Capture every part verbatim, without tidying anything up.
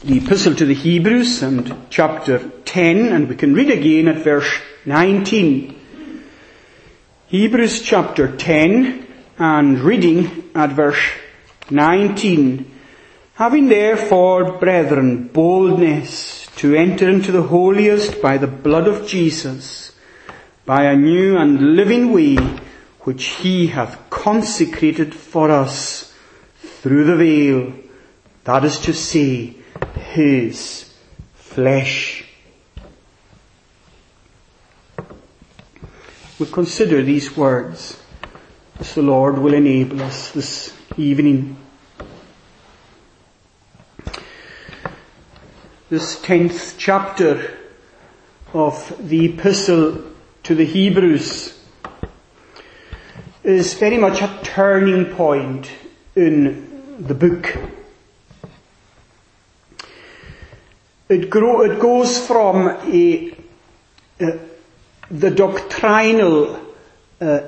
the Epistle to the Hebrews and chapter ten, and we can read again at verse nineteen. Hebrews chapter ten and reading at verse nineteen. Having therefore, brethren, boldness to enter into the holiest by the blood of Jesus, by a new and living way, which he hath consecrated for us through the veil, that is to say, his flesh. We'll consider these words as the Lord will enable us this evening. This tenth chapter of the Epistle to the Hebrews is very much a turning point in the book. It, grow, it goes from a, uh, the doctrinal uh,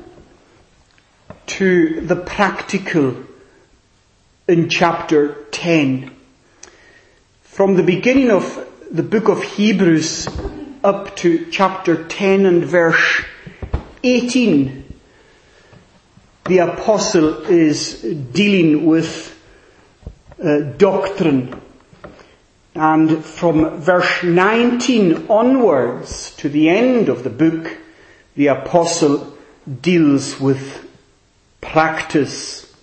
to the practical in chapter ten. From the beginning of the book of Hebrews up to chapter ten and verse eighteen, the apostle is dealing with uh, doctrine. And from verse nineteen onwards to the end of the book, the apostle deals with practice.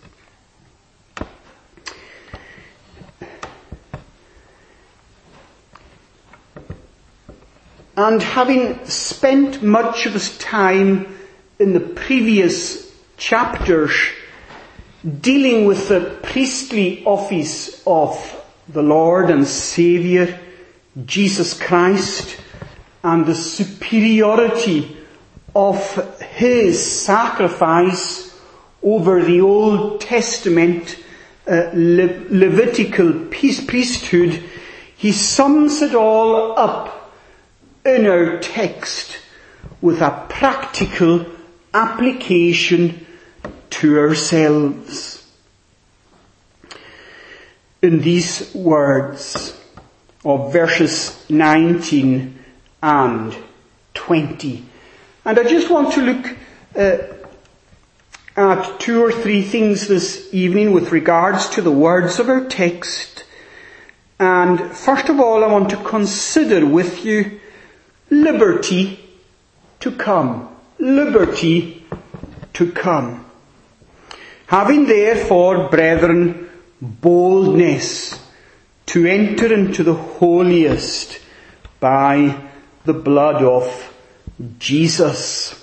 And having spent much of his time in the previous chapters dealing with the priestly office of the Lord and Saviour, Jesus Christ, and the superiority of his sacrifice over the Old Testament uh, Le- Levitical priesthood, he sums it all up in our text with a practical application to ourselves. In these words of verses nineteen and twenty. And I just want to look uh, at two or three things this evening with regards to the words of our text. And first of all, I want to consider with you liberty to come. Liberty to come. Having therefore, brethren, boldness to enter into the holiest by the blood of Jesus.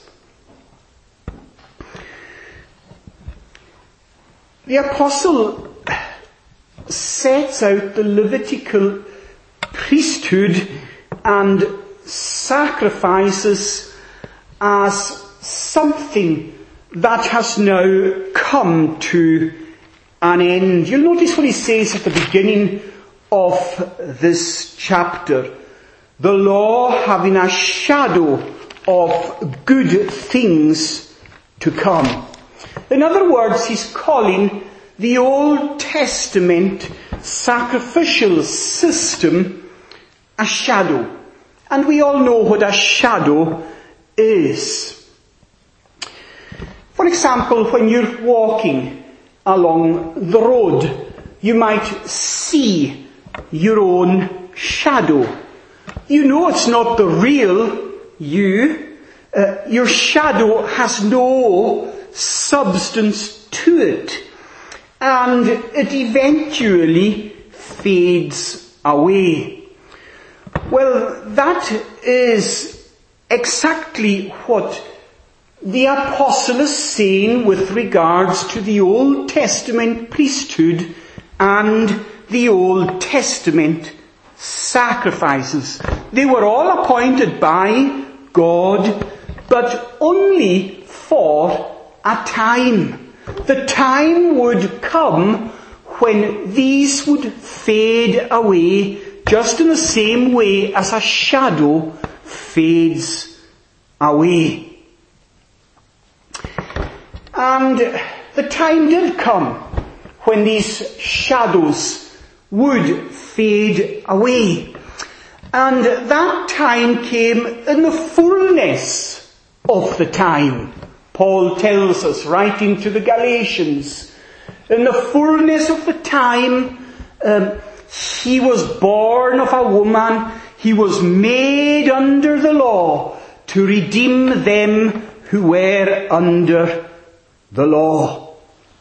The apostle sets out the Levitical priesthood and sacrifices as something that has now come to an end. You'll notice what he says at the beginning of this chapter. The law having a shadow of good things to come. In other words, he's calling the Old Testament sacrificial system a shadow. And we all know what a shadow is. For example, when you're walking along the road, you might see your own shadow. You know it's not the real you. Uh, your shadow has no substance to it. And it eventually fades away. Well, that is exactly what the apostle is saying with regards to the Old Testament priesthood and the Old Testament sacrifices. They were all appointed by God, but only for a time. The time would come when these would fade away just in the same way as a shadow fades away. And the time did come when these shadows would fade away. And that time came in the fullness of the time. Paul tells us, writing to the Galatians, in the fullness of the time, um, he was born of a woman, he was made under the law to redeem them who were under the law.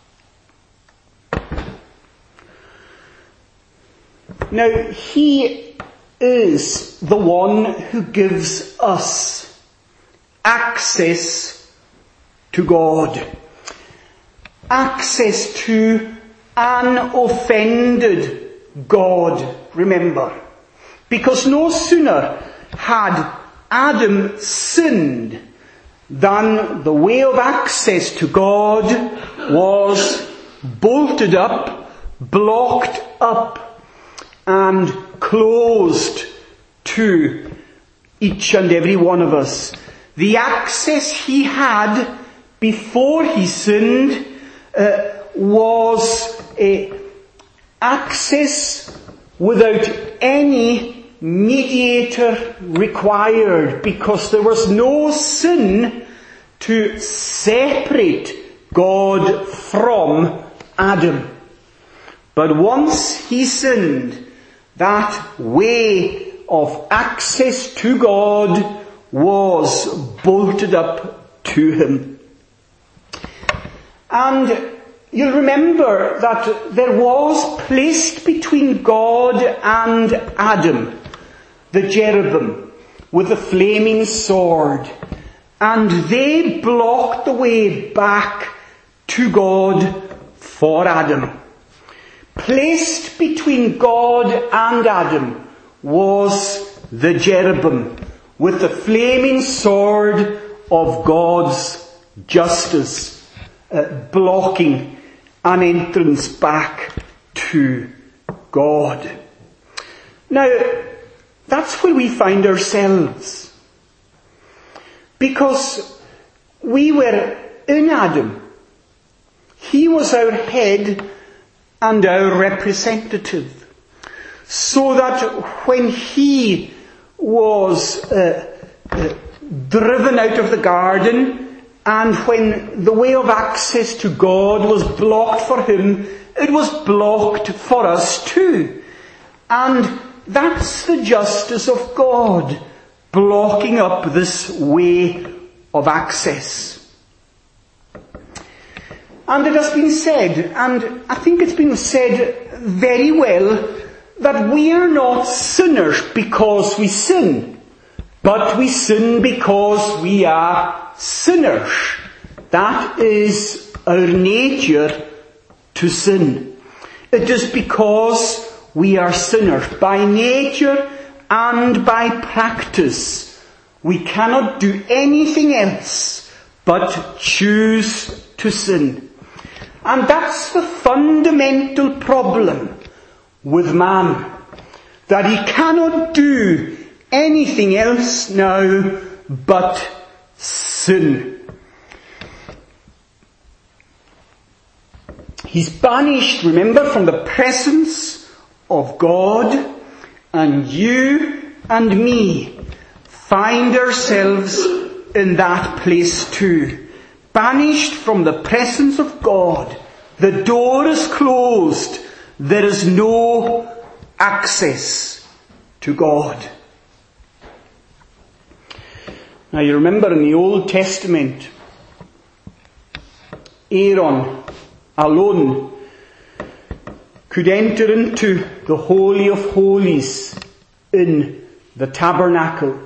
Now, he is the one who gives us access to God. Access to an offended God, remember. Because no sooner had Adam sinned than the way of access to God was bolted up, blocked up, and closed to each and every one of us. The access he had before he sinned uh, was a access without any mediator required, because there was no sin to separate God from Adam. But once he sinned, that way of access to God was bolted up to him. And you'll remember that there was placed between God and Adam the cherubim with the flaming sword, and they blocked the way back to God for Adam. Placed between God and Adam was the cherubim with the flaming sword of God's justice, uh, blocking an entrance back to God. Now, that's where we find ourselves. Because we were in Adam. He was our head and our representative. So that when he was uh, uh, driven out of the garden, and when the way of access to God was blocked for him, it was blocked for us too. And that's the justice of God, blocking up this way of access. And it has been said, and I think it's been said very well, that we are not sinners because we sin, but we sin because we are sinners. That is our nature, to sin. It is because we are sinners by nature and by practice. We cannot do anything else but choose to sin. And that's the fundamental problem with man, that he cannot do anything else now but sin. He's banished, remember, from the presence of God, and you and me find ourselves in that place too. Banished from the presence of God. The door is closed. There is no access to God. Now you remember in the Old Testament, Aaron alone could enter into the Holy of Holies in the tabernacle.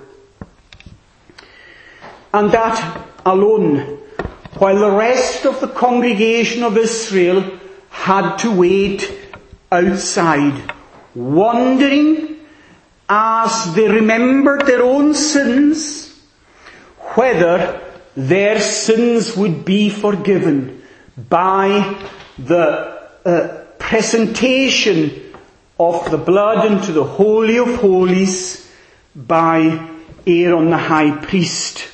And that alone, while the rest of the congregation of Israel had to wait outside, wondering as they remembered their own sins, whether their sins would be forgiven by the uh, presentation of the blood into the Holy of Holies by Aaron the high priest.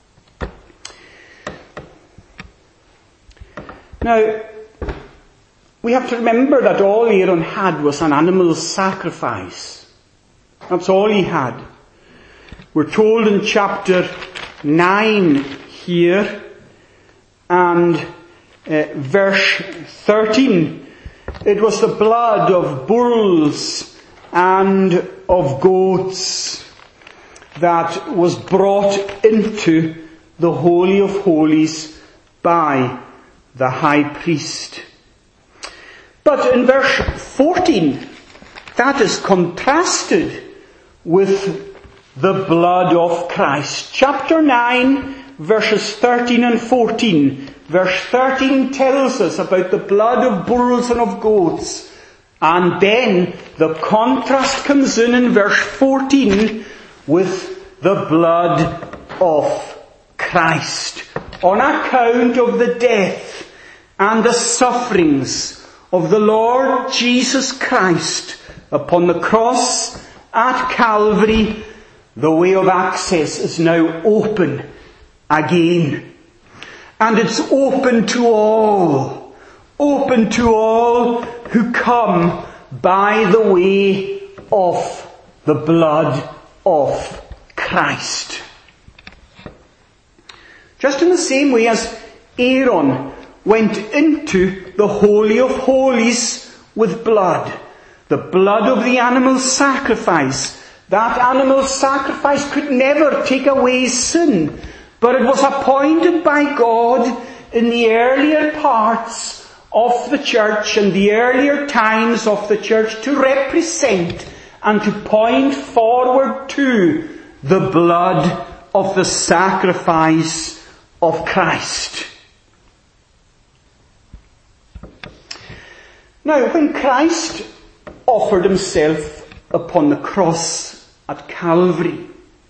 Now, we have to remember that all Aaron had was an animal sacrifice. That's all he had. We're told in chapter nine here, and uh, verse thirteen, it was the blood of bulls and of goats that was brought into the Holy of Holies by the high priest. But in verse fourteen, that is contrasted with the blood of Christ. Chapter nine, verses thirteen and fourteen. Verse thirteen tells us about the blood of bulls and of goats. And then the contrast comes in in verse fourteen with the blood of Christ, on account of the death and the sufferings of the Lord Jesus Christ upon the cross at Calvary. The way of access is now open again. And it's open to all. Open to all who come by the way of the blood of Christ. Just in the same way as Aaron went into the Holy of Holies with blood, the blood of the animal sacrifice. That animal sacrifice could never take away sin, but it was appointed by God in the earlier parts of the church and the earlier times of the church to represent and to point forward to the blood of the sacrifice of Christ. Now, when Christ offered himself upon the cross at Calvary,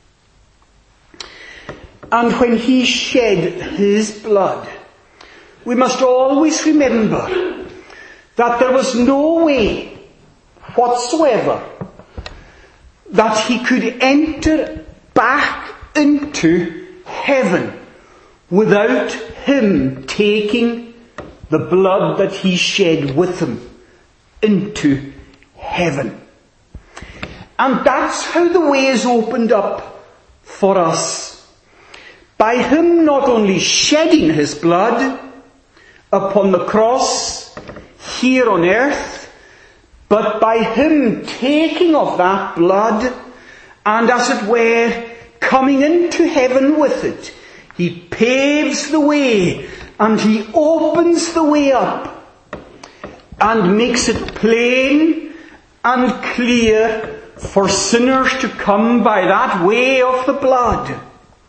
and when he shed his blood, we must always remember that there was no way whatsoever that he could enter back into heaven without him taking the blood that he shed with him into heaven. And that's how the way is opened up for us. By him not only shedding his blood upon the cross here on earth, but by him taking of that blood and, as it were, coming into heaven with it. He paves the way and he opens the way up and makes it plain and clear for sinners to come by that way of the blood.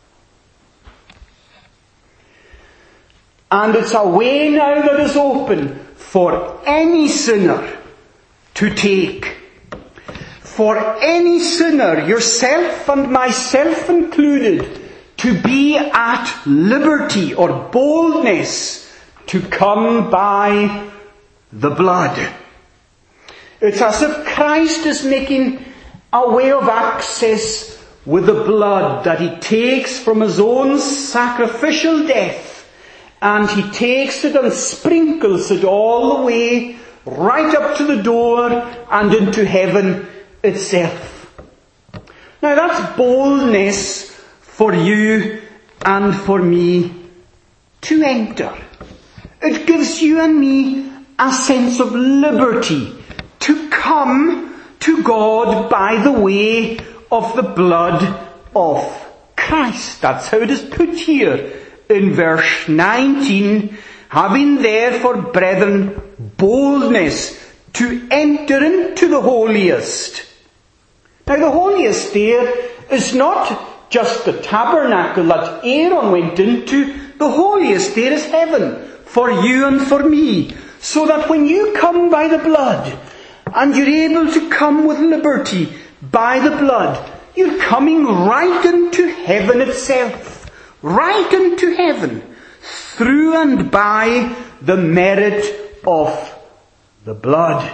And it's a way now that is open for any sinner to take. For any sinner, yourself and myself included, to be at liberty or boldness to come by the blood. It's as if Christ is making a way of access with the blood that he takes from his own sacrificial death, and he takes it and sprinkles it all the way right up to the door and into heaven itself. Now that's boldness for you and for me to enter. It gives you and me a sense of liberty to come to God by the way of the blood of Christ. That's how it is put here in verse nineteen. Having therefore, brethren, boldness to enter into the holiest. Now the holiest there is not just the tabernacle that Aaron went into. The holiest there is heaven for you and for me. So that when you come by the blood, and you're able to come with liberty by the blood, you're coming right into heaven itself. Right into heaven. Through and by the merit of the blood.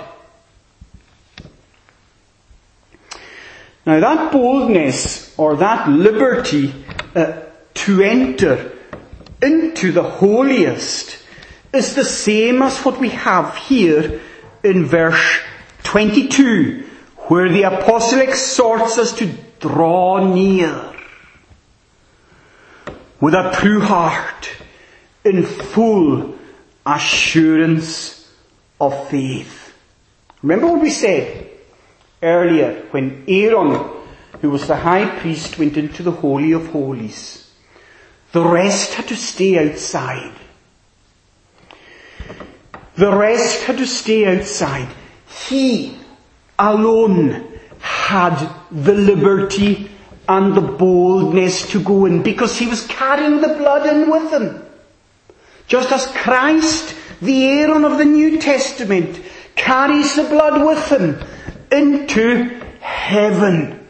Now that boldness or that liberty uh, to enter into the holiest is the same as what we have here in verse twenty-two, where the apostle exhorts us to draw near with a true heart in full assurance of faith. Remember what we said earlier when Aaron, who was the high priest, went into the Holy of Holies. The rest had to stay outside. The rest had to stay outside. He alone had the liberty and the boldness to go in because he was carrying the blood in with him. Just as Christ, the Aaron of the New Testament, carries the blood with him into heaven.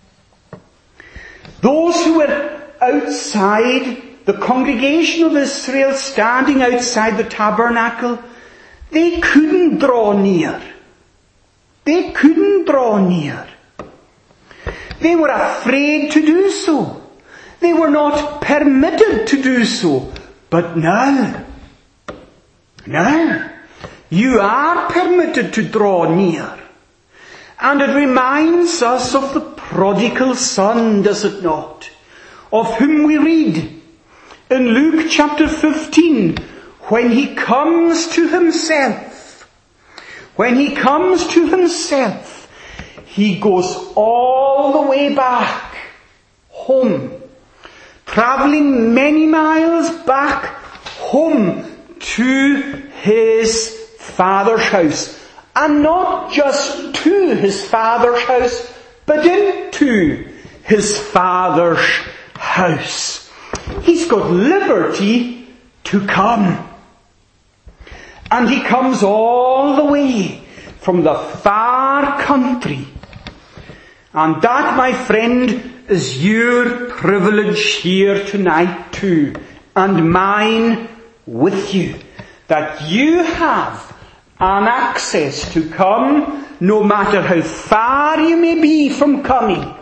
Those who were outside, the congregation of Israel standing outside the tabernacle, they couldn't draw near. They couldn't draw near. They were afraid to do so. They were not permitted to do so. But now, now, you are permitted to draw near. And it reminds us of the prodigal son, does it not? Of whom we read in Luke chapter fifteen, when he comes to himself, when he comes to himself, he goes all the way back home, traveling many miles back home to his father's house. And not just to his father's house, but into his father's house. He's got liberty to come. And he comes all the way from the far country. And that, my friend, is your privilege here tonight too, and mine with you, that you have an access to come, no matter how far you may be from coming,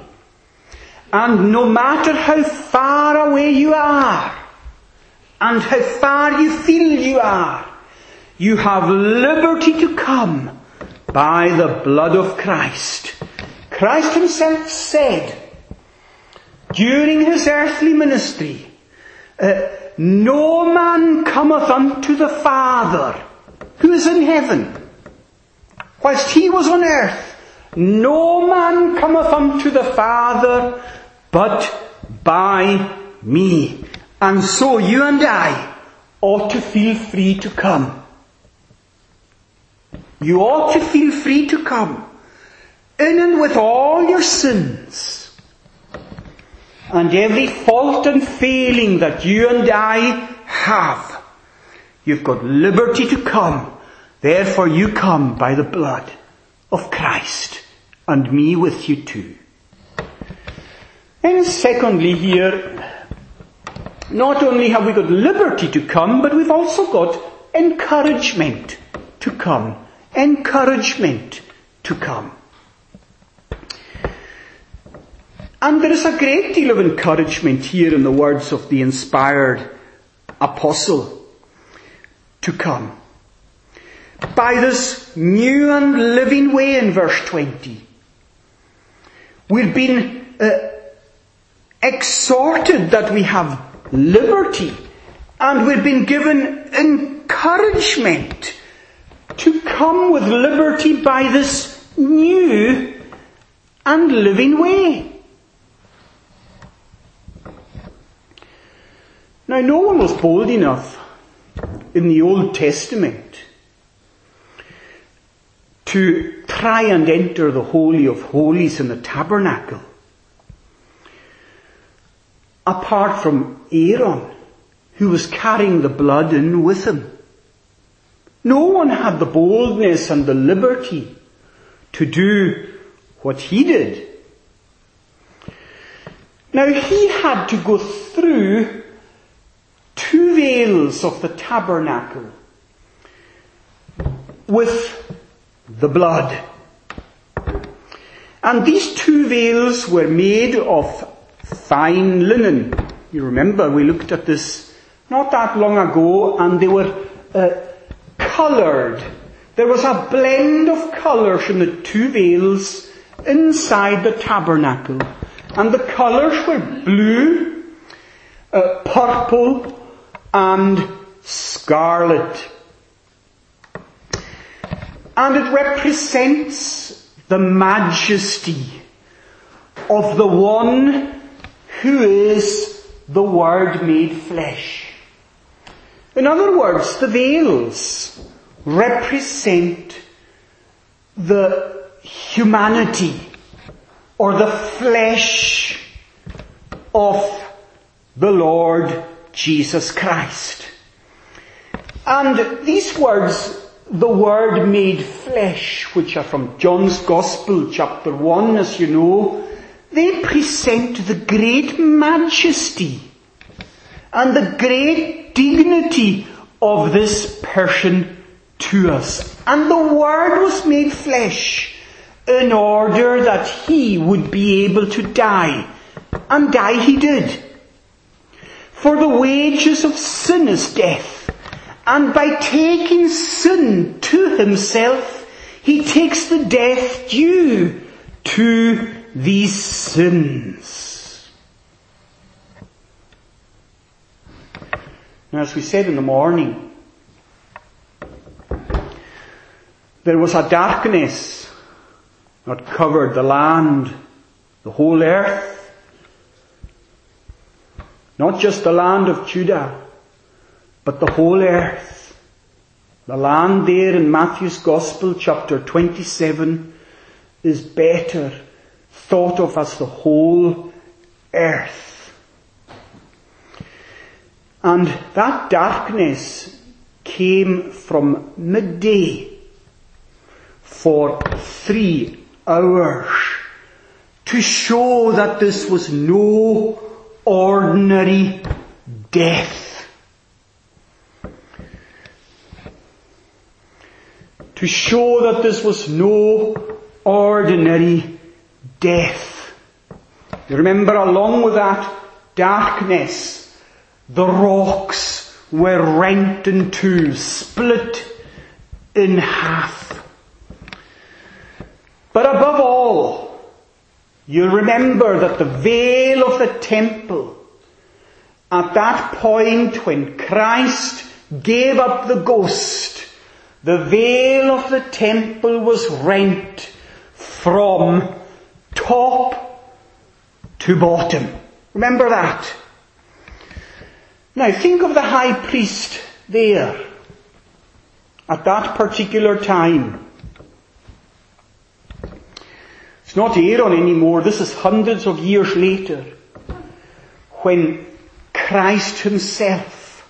and no matter how far away you are, and how far you feel you are, you have liberty to come by the blood of Christ. Christ himself said, during his earthly ministry, uh, no man cometh unto the Father, who is in heaven. Whilst he was on earth, no man cometh unto the Father, but by me. And so you and I ought to feel free to come. You ought to feel free to come, in and with all your sins, and every fault and failing that you and I have. You've got liberty to come. Therefore you come by the blood of Christ, and me with you too. And secondly here, not only have we got liberty to come, but we've also got encouragement to come. Encouragement to come. And there is a great deal of encouragement here in the words of the inspired apostle to come. By this new and living way in verse twenty, we've been uh, exhorted that we have liberty, and we've been given encouragement to come with liberty by this new and living way. Now, no one was bold enough in the Old Testament to try and enter the Holy of Holies in the tabernacle, apart from Aaron, who was carrying the blood in with him. No one had the boldness and the liberty to do what he did. Now, he had to go through two veils of the tabernacle with the blood. And these two veils were made of fine linen. You remember we looked at this not that long ago, and they were uh, coloured. There was a blend of colours in the two veils inside the tabernacle. And the colours were blue, uh, purple, and scarlet. And it represents the majesty of the one who is the Word made flesh. In other words, the veils represent the humanity or the flesh of the Lord Jesus Christ. And these words, the Word made flesh, which are from John's Gospel, chapter one, as you know, they present the great majesty and the great dignity of this person to us. And the Word was made flesh in order that He would be able to die. And die He did. For the wages of sin is death. And by taking sin to Himself, He takes the death due to these sins. Now, as we said in the morning, there was a darkness that covered the land, the whole earth. Not just the land of Judah, but the whole earth. The land there in Matthew's Gospel, chapter twenty-seven, is better thought of as the whole earth. And that darkness came from midday for three hours to show that this was no ordinary death. To show that this was no ordinary death. You remember, along with that darkness, the rocks were rent in two, split in half. But above all, you remember that the veil of the temple, at that point when Christ gave up the ghost, the veil of the temple was rent from top to bottom. Remember that? Now think of the high priest there at that particular time. It's not Aaron anymore. This is hundreds of years later, when Christ Himself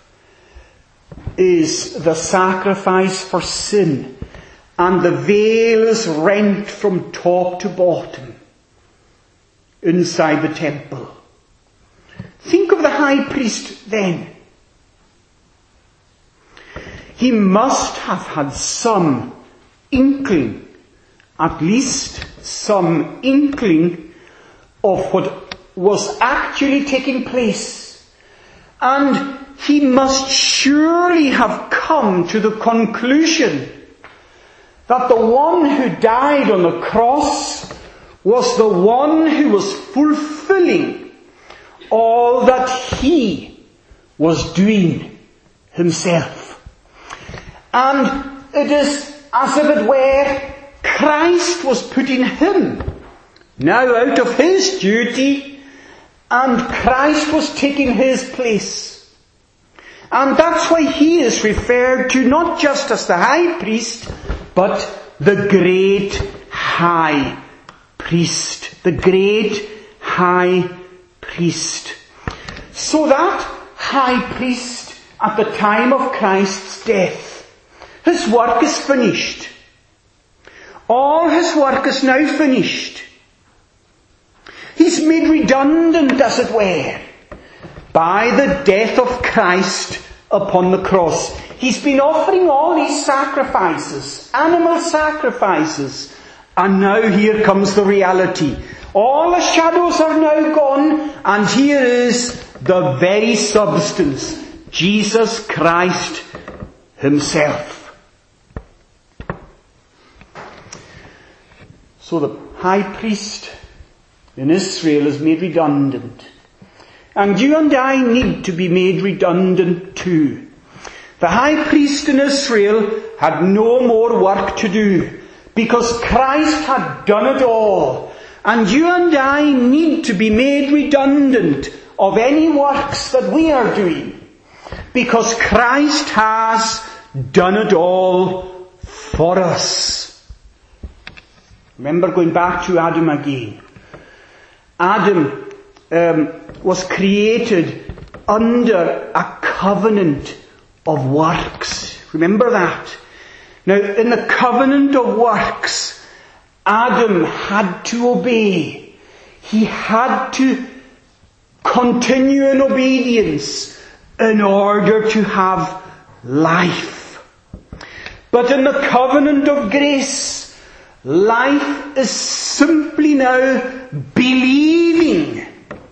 is the sacrifice for sin, and the veil is rent from top to bottom inside the temple. Think of the high priest then. He must have had some inkling, at least some inkling, of what was actually taking place. And he must surely have come to the conclusion that the one who died on the cross was the one who was fulfilling all that he was doing himself. And it is as if it were Christ was putting him now out of his duty, and Christ was taking his place. And that's why he is referred to not just as the high priest, but the great high priest. The great high priest. So that high priest at the time of Christ's death, his work is finished. All his work is now finished. He's made redundant, as it were, by the death of Christ upon the cross. He's been offering all these sacrifices, animal sacrifices, and now here comes the reality. All the shadows are now gone, and here is the very substance, Jesus Christ himself. So the high priest in Israel is made redundant. And you and I need to be made redundant too. The high priest in Israel had no more work to do because Christ had done it all. And you and I need to be made redundant of any works that we are doing because Christ has done it all for us. Remember, going back to Adam again. Adam um, was created under a covenant of works. Remember that? Now, in the covenant of works, Adam had to obey. He had to continue in obedience in order to have life. But in the covenant of grace, life is simply now believing.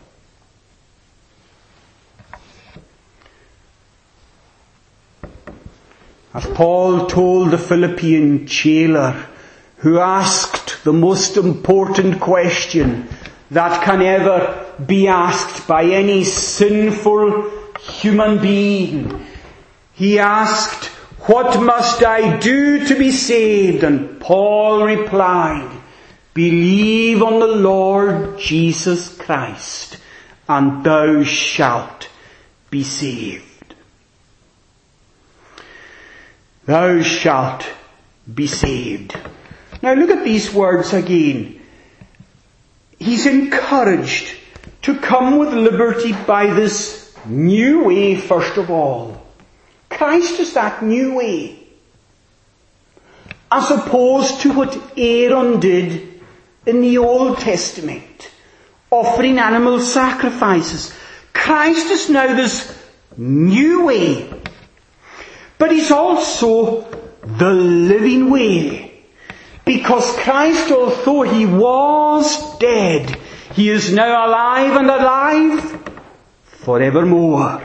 As Paul told the Philippian jailer, who asked the most important question that can ever be asked by any sinful human being. He asked, "What must I do to be saved?" And Paul replied, "Believe on the Lord Jesus Christ, and thou shalt be saved." Thou shalt be saved. Now look at these words again. He's encouraged to come with liberty by this new way first of all. Christ is that new way. As opposed to what Aaron did in the Old Testament, offering animal sacrifices. Christ is now this new way. But He's also the living way. Because Christ, although He was dead, He is now alive and alive forevermore.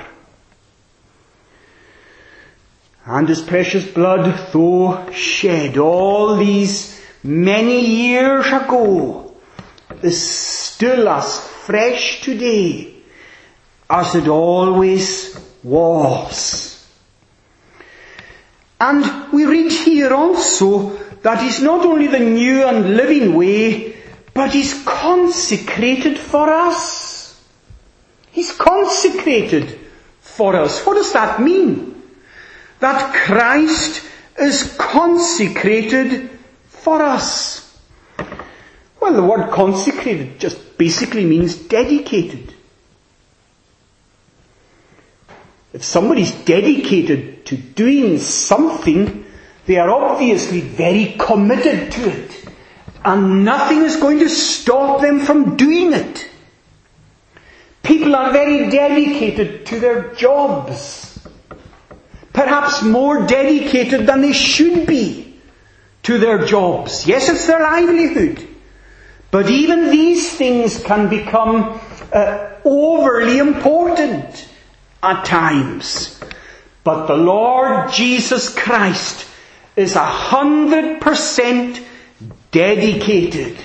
And His precious blood, though shed all these many years ago, is still as fresh today as it always was. And we read here also that He's not only the new and living way, but He's consecrated for us. He's consecrated for us. What does that mean? That Christ is consecrated for us. Well, the word consecrated just basically means dedicated. If somebody's dedicated to doing something, they are obviously very committed to it. And nothing is going to stop them from doing it. People are very dedicated to their jobs. Perhaps more dedicated than they should be to their jobs. Yes, it's their livelihood. But even these things can become uh, overly important at times. But the Lord Jesus Christ is a hundred percent dedicated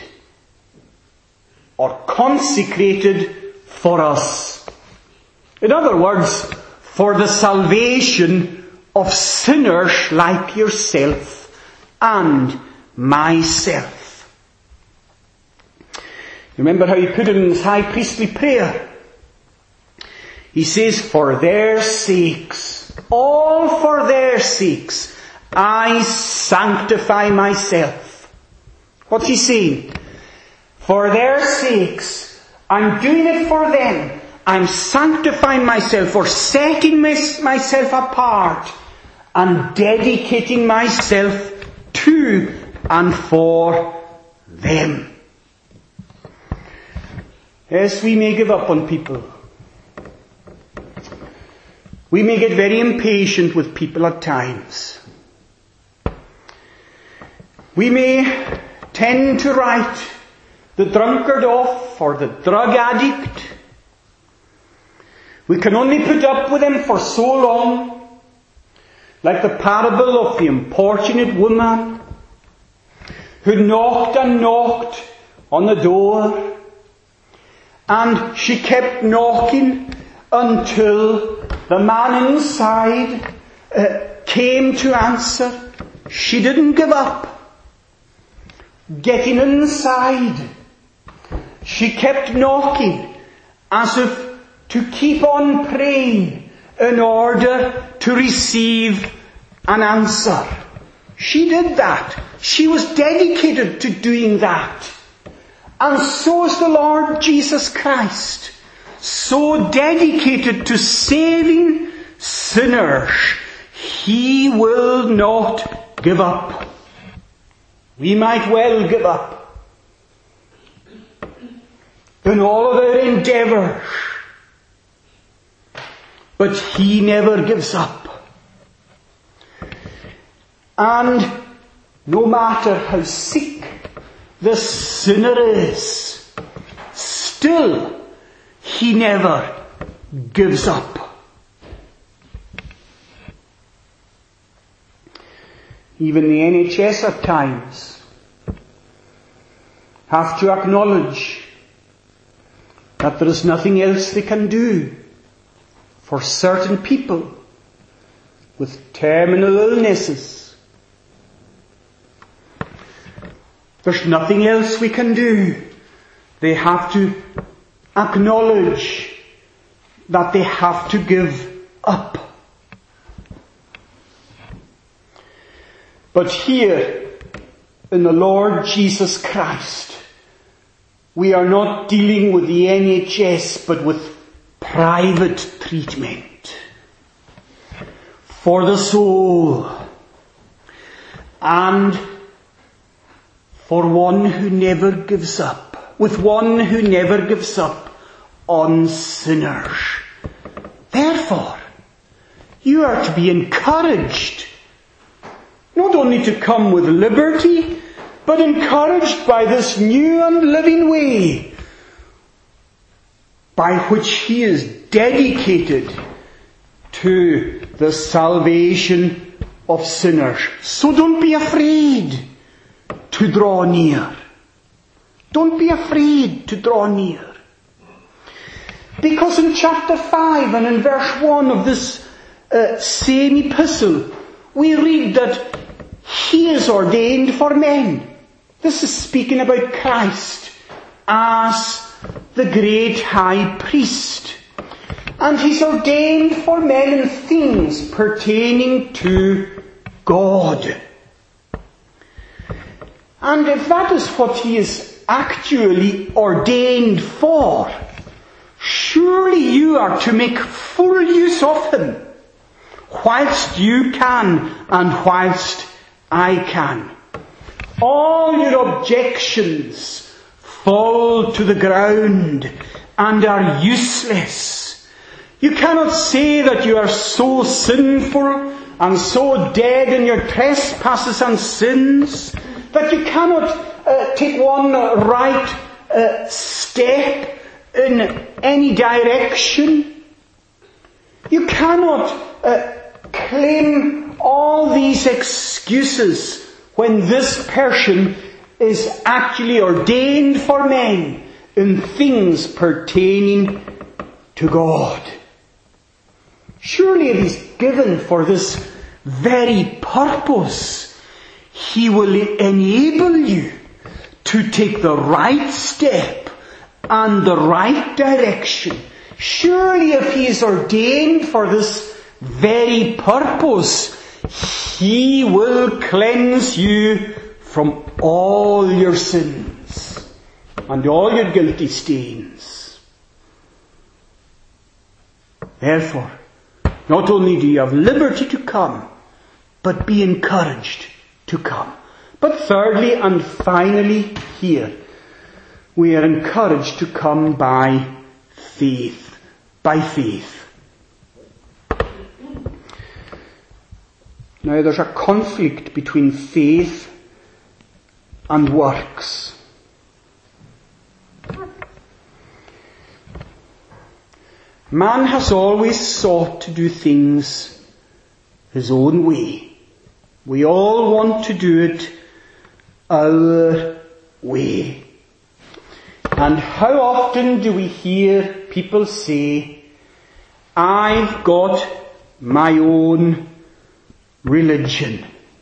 or consecrated for us. In other words, for the salvation of sinners like yourself and myself. Remember how he put it in his high priestly prayer? He says, for their sakes, all for their sakes, I sanctify myself. What's he saying? For their sakes, I'm doing it for them. I'm sanctifying myself or setting myself apart and dedicating myself to and for them. Yes, we may give up on people. We may get very impatient with people at times. We may tend to write the drunkard off or the drug addict. We can only put up with them for so long. like the parable of the importunate woman who knocked and knocked on the door, and she kept knocking until the man inside uh, came to answer. She didn't give up. Getting inside, she kept knocking as if to keep on praying in order to receive an answer. She did that. She was dedicated to doing that. And so is the Lord Jesus Christ, so dedicated to saving sinners. He will not give up. We might well give up in all of our endeavours, but He never gives up. And no matter how sick the sinner is, still He never gives up. Even the N H S at times have to acknowledge that there is nothing else they can do for certain people with terminal illnesses. There's nothing else we can do. They have to acknowledge that they have to give up. But here, in the Lord Jesus Christ, we are not dealing with the N H S, but with private treatment for the soul, and for one who never gives up, with one who never gives up on sinners. Therefore, you are to be encouraged, not only to come with liberty, but encouraged by this new and living way by which He is dedicated to the salvation of sinners. So don't be afraid to draw near. Don't be afraid to draw near. Because in chapter five and in verse one of this uh, same epistle, we read that He is ordained for men. This is speaking about Christ as the great high priest. And He's ordained for men in things pertaining to God. And if that is what He is actually ordained for, surely you are to make full use of Him, whilst you can and whilst I can. All your objections fall to the ground and are useless. You cannot say that you are so sinful and so dead in your trespasses and sins that you cannot uh, take one right uh, step in any direction. You cannot uh, claim all these excuses when this person is actually ordained for men in things pertaining to God. Surely it is given for this very purpose. He will enable you to take the right step and the right direction. Surely if He is ordained for this very purpose, He will cleanse you from all your sins and all your guilty stains. Therefore, not only do you have liberty to come, but be encouraged to come. But thirdly and finally here, we are encouraged to come by faith. By faith. Now there's a conflict between faith and works. Man has always sought to do things his own way. We all want to do it our way. And how often do we hear people say, I've got my own religion.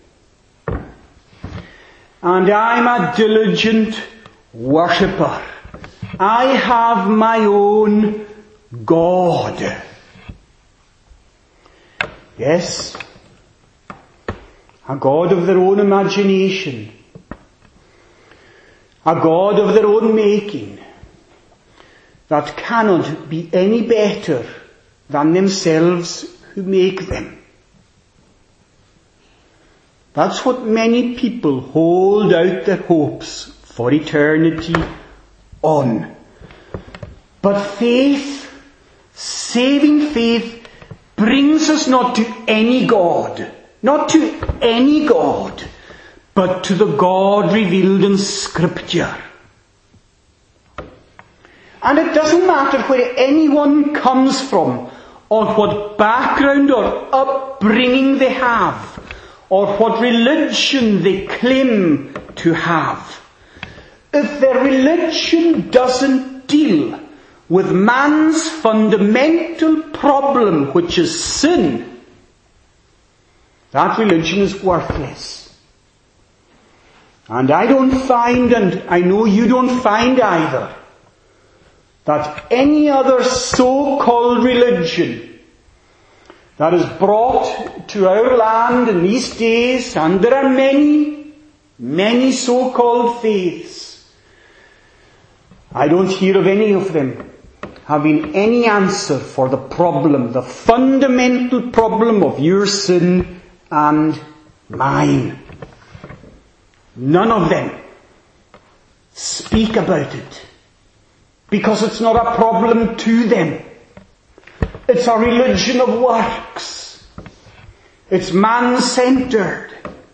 And I'm a diligent worshipper. I have my own God. Yes, a God of their own imagination. A God of their own making. That cannot be any better than themselves who make them. That's what many people hold out their hopes for eternity on. But faith, saving faith, brings us not to any God, not to any God, but to the God revealed in Scripture. And it doesn't matter where anyone comes from, or what background or upbringing they have, or what religion they claim to have. If their religion doesn't deal with man's fundamental problem, which is sin, that religion is worthless. And I don't find, and I know you don't find either, that any other so-called religion that is brought to our land in these days, and there are many, many so-called faiths, I don't hear of any of them having any answer for the problem, the fundamental problem of your sin and mine. None of them speak about it. Because it's not a problem to them. It's a religion of works. It's man-centered.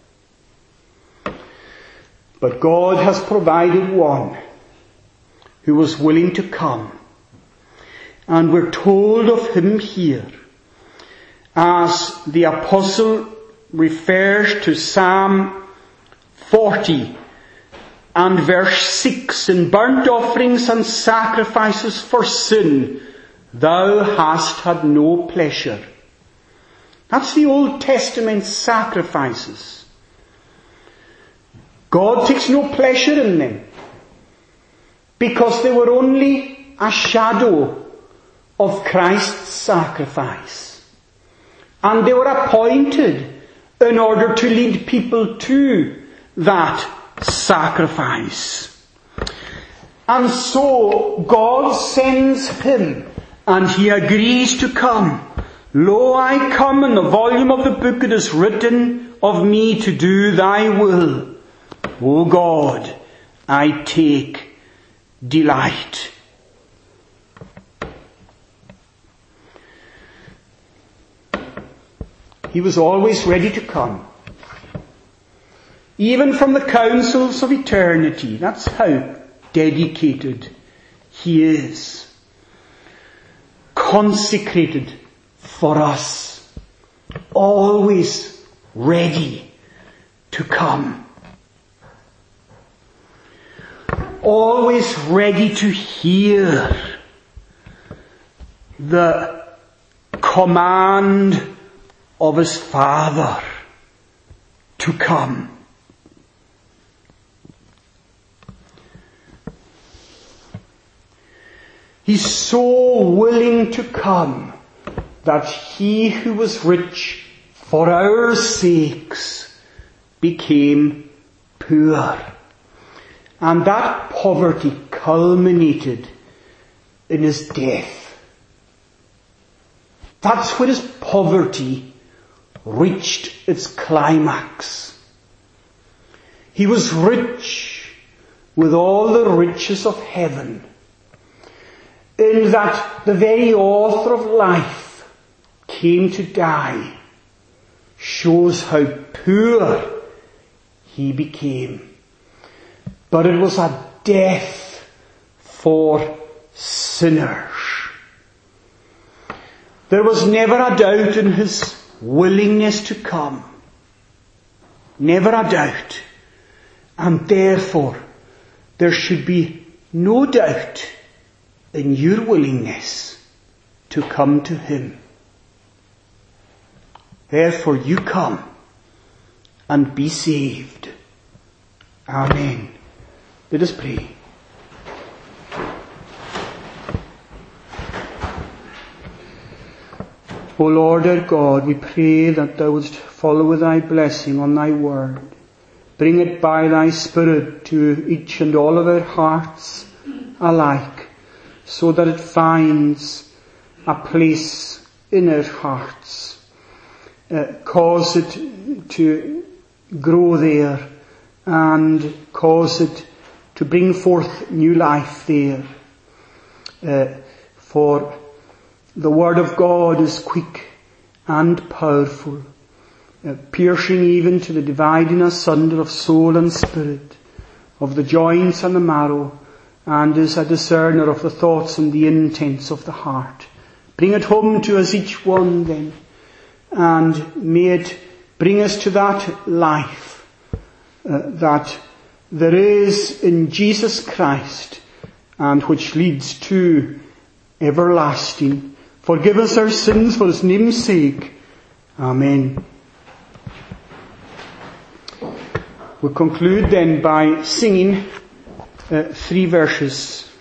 But God has provided one who was willing to come. And we're told of him here, as the apostle refers to Psalm forty and verse six, in burnt offerings and sacrifices for sin, thou hast had no pleasure. That's the Old Testament sacrifices. God takes no pleasure in them, because they were only a shadow of Christ's sacrifice. And they were appointed in order to lead people to that sacrifice. And so God sends him, and he agrees to come. Lo, I come, in the volume of the book it is written of me to do thy will. O God, I take delight. He was always ready to come. Even from the councils of eternity. That's how dedicated he is. Consecrated for us. Always ready to come. Always ready to hear the command of his Father to come. He's so willing to come that he who was rich for our sakes became poor. And that poverty culminated in his death. That's when his poverty reached its climax. He was rich with all the riches of heaven, in that the very author of life came to die, shows how poor he became. But it was a death for sinners. There was never a doubt in his willingness to come. Never a doubt. And therefore, there should be no doubt in your willingness to come to Him. Therefore, you come and be saved. Amen. Let us pray. O Lord our God, we pray that Thou wouldst follow with Thy blessing on Thy word. Bring it by Thy Spirit to each and all of our hearts alike, so that it finds a place in our hearts. Uh, cause it to grow there and cause it to bring forth new life there. Uh, for the Word of God is quick and powerful, uh, piercing even to the dividing asunder of soul and spirit, of the joints and the marrow, and is a discerner of the thoughts and the intents of the heart. Bring it home to us each one then, and may it bring us to that life uh, that there is in Jesus Christ, and which leads to everlasting. Forgive us our sins for His name's sake. Amen. We'll conclude then by singing uh, three verses.